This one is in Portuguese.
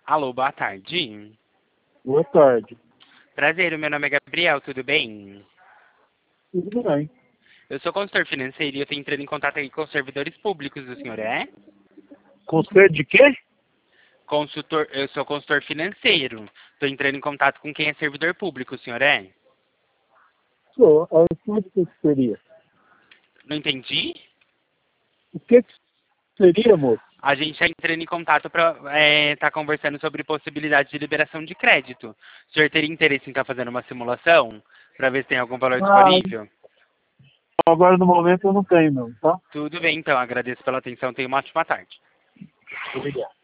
Alô, boa tarde. Boa tarde. Prazer, o meu nome é Gabriel, tudo bem? Tudo bem. Eu sou consultor financeiro e eu estou entrando em contato aqui com os servidores públicos, o senhor é? Conselho de quê? Eu sou consultor financeiro. Estou entrando em contato com quem é servidor público, o senhor é? Sou. O que seria? Não entendi? O que seria, moço? A gente está entrando em contato para estar conversando sobre possibilidade de liberação de crédito. O senhor teria interesse em estar fazendo uma simulação para ver se tem algum valor Ah, disponível? agora no momento eu não tenho não, tá? Tudo bem, então. Agradeço pela atenção. Tenha uma ótima tarde. Obrigado.